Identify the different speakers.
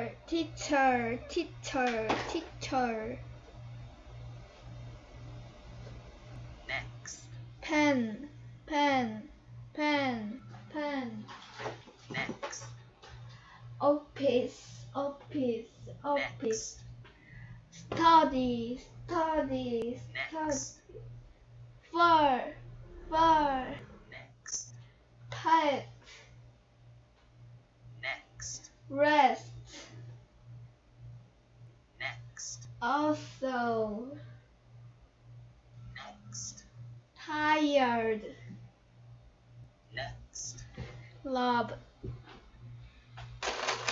Speaker 1: teacher, teacher, teacher.
Speaker 2: Next.
Speaker 1: Pen, pen, pen, pen.
Speaker 2: Next.
Speaker 1: Office, office, office.
Speaker 2: Next.
Speaker 1: Study, study, study.
Speaker 2: Next.
Speaker 1: Fur, fur.
Speaker 2: Next.
Speaker 1: Pet,
Speaker 2: Next.
Speaker 1: rest.
Speaker 2: Next.
Speaker 1: Also,
Speaker 2: Next.
Speaker 1: tired.
Speaker 2: Next.
Speaker 1: Love,